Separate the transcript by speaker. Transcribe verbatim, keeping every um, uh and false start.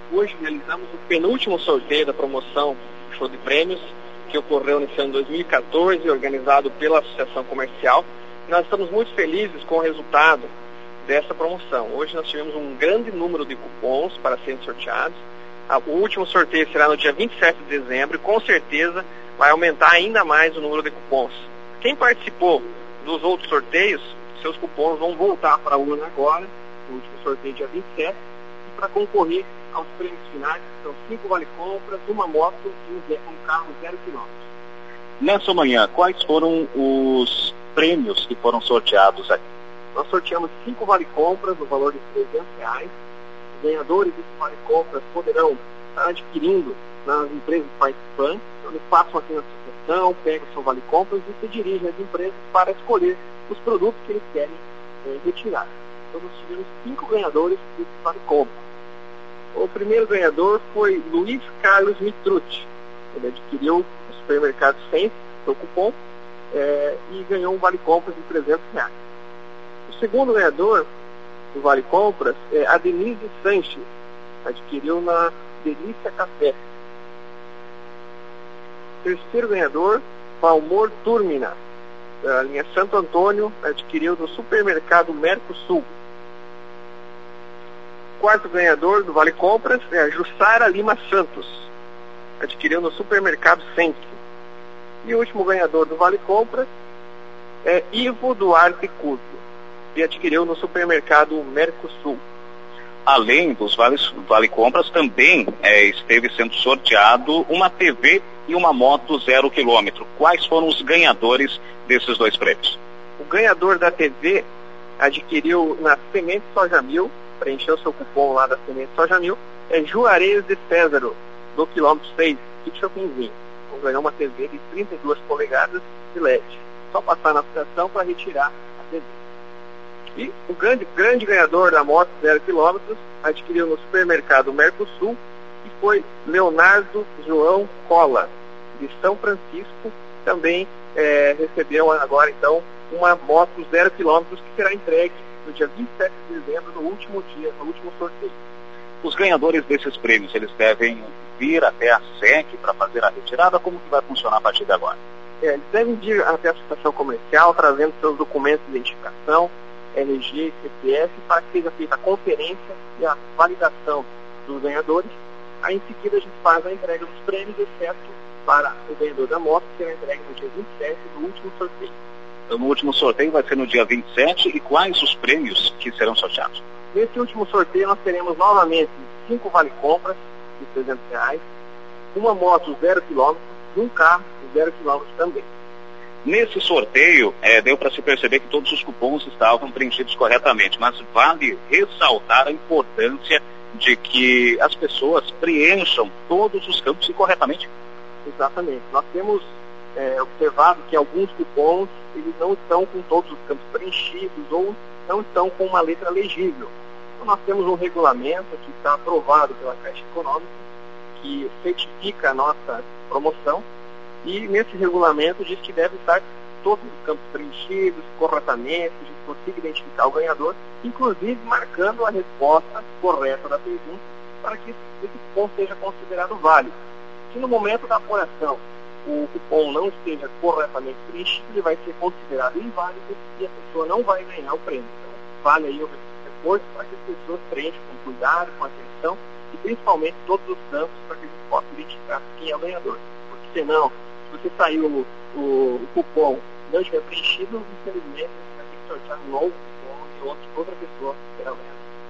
Speaker 1: Hoje realizamos o penúltimo sorteio da promoção Show de Prêmios, que ocorreu nesse ano dois mil e quatorze, organizado pela Associação Comercial. Nós estamos muito felizes com o resultado dessa promoção. Hoje nós tivemos um grande número de cupons para serem sorteados. O último sorteio será no dia vinte e sete de dezembro e com certeza vai aumentar ainda mais o número de cupons. Quem participou dos outros sorteios, seus cupons vão voltar para a urna agora, no último sorteio dia vinte e sete, e para concorrer aos prêmios finais, que são cinco vale-compras, uma moto e um carro zero quilômetros.
Speaker 2: Nessa manhã, quais foram os prêmios que foram sorteados aqui?
Speaker 1: Nós sorteamos cinco vale-compras no valor de trezentos reais. Os ganhadores desses vale-compras poderão estar adquirindo nas empresas participantes. Então, eles passam aqui na associação, pegam o seu vale-compras e se dirigem às empresas para escolher os produtos que eles querem eh, retirar. Então, nós tivemos cinco ganhadores desses vale-compras. O primeiro ganhador foi Luiz Carlos Mitrucci. Ele adquiriu no supermercado Sense, seu cupom, é, e ganhou um vale-compras de trezentos reais. O segundo ganhador do vale-compras é a Denise Sanches. Adquiriu na Delícia Café. O terceiro ganhador, Valmor Turmina, da linha Santo Antônio, adquiriu no supermercado Mercosul. O quarto ganhador do Vale Compras é a Jussara Lima Santos, adquiriu no supermercado Sense. E o último ganhador do Vale Compras é Ivo Duarte Curto, e adquiriu no supermercado Mercosul.
Speaker 2: Além dos vales, Vale Compras, também é, esteve sendo sorteado uma T V e uma moto zero quilômetro. Quais foram os ganhadores desses dois prêmios?
Speaker 1: O ganhador da T V adquiriu na Semente Soja Mil, preencheu seu cupom lá da Semente Soja Mil, é Juarez de Césaro, do quilômetro seis, de Chopinzinho. Então ganhou uma T V de trinta e duas polegadas de L E D. Só passar na associação para retirar a T V. E o grande, grande ganhador da moto zero quilômetros adquiriu no supermercado Mercosul e foi Leonardo João Cola, de São Francisco. Também é, recebeu agora então uma moto zero quilômetros que será entregue no dia vinte e sete de dezembro, no último dia, no último sorteio.
Speaker 2: Os ganhadores desses prêmios, eles devem vir até a S E C para fazer a retirada? Como que vai funcionar a partir de agora?
Speaker 1: É, eles devem vir até a Associação Comercial, trazendo seus documentos de identificação, R G e C P F, para que seja feita a conferência e a validação dos ganhadores. Aí, em seguida, a gente faz a entrega dos prêmios, exceto para o ganhador da moto, que será entregue no dia vinte e sete, no último sorteio.
Speaker 2: Então, no último sorteio vai ser no dia vinte e sete, e quais os prêmios que serão sorteados?
Speaker 1: Nesse último sorteio, nós teremos novamente cinco vale-compras de trezentos reais, uma moto zero quilômetros e um carro zero quilômetros também.
Speaker 2: Nesse sorteio, é, deu para se perceber que todos os cupons estavam preenchidos corretamente, mas vale ressaltar a importância de que as pessoas preencham todos os campos corretamente.
Speaker 1: Exatamente. Nós temos é, observado que alguns cupons eles não estão com todos os campos preenchidos ou não estão com uma letra legível. Então, nós temos um regulamento que está aprovado pela Caixa Econômica, que certifica a nossa promoção, e nesse regulamento diz que deve estar todos os campos preenchidos corretamente, a gente consiga identificar o ganhador, inclusive marcando a resposta correta da pergunta, para que esse cupom seja considerado válido. Se no momento da apuração o cupom não esteja corretamente preenchido, ele vai ser considerado inválido e a pessoa não vai ganhar o prêmio. Então, vale aí o reforço para que as pessoas preencham com cuidado, com atenção e principalmente todos os campos para que a gente possa identificar quem é o ganhador. Porque senão, se você saiu o, o, o cupom não estiver preenchido, infelizmente você vai ter que sortear um novo cupom e outra, outra pessoa será ganhada.